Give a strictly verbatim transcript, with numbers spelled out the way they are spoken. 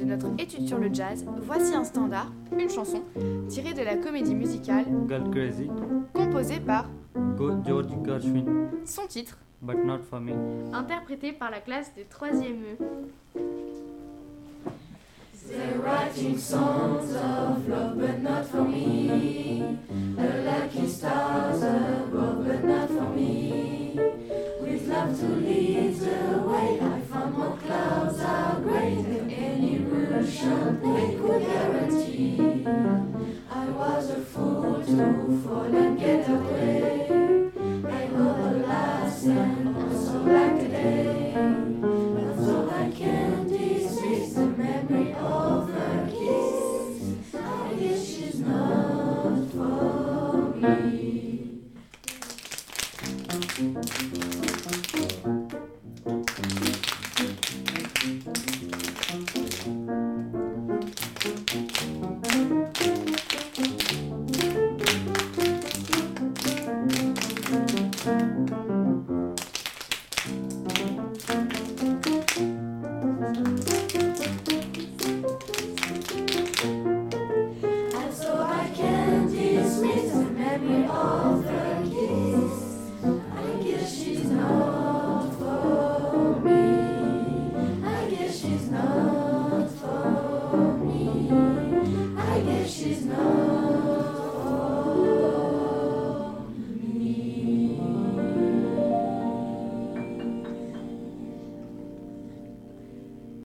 notre étude sur le jazz, voici un standard, une chanson, tirée de la comédie musicale Girl Crazy, composée par Go George Gershwin, son titre, but not for me. interprété par la classe de troisième E. They're writing songs of love, but not for me. The lucky stars above, but not for me. With love to lead the way, I found more clouds are gray than any Russian play could guarantee. I was a fool to fall and get away.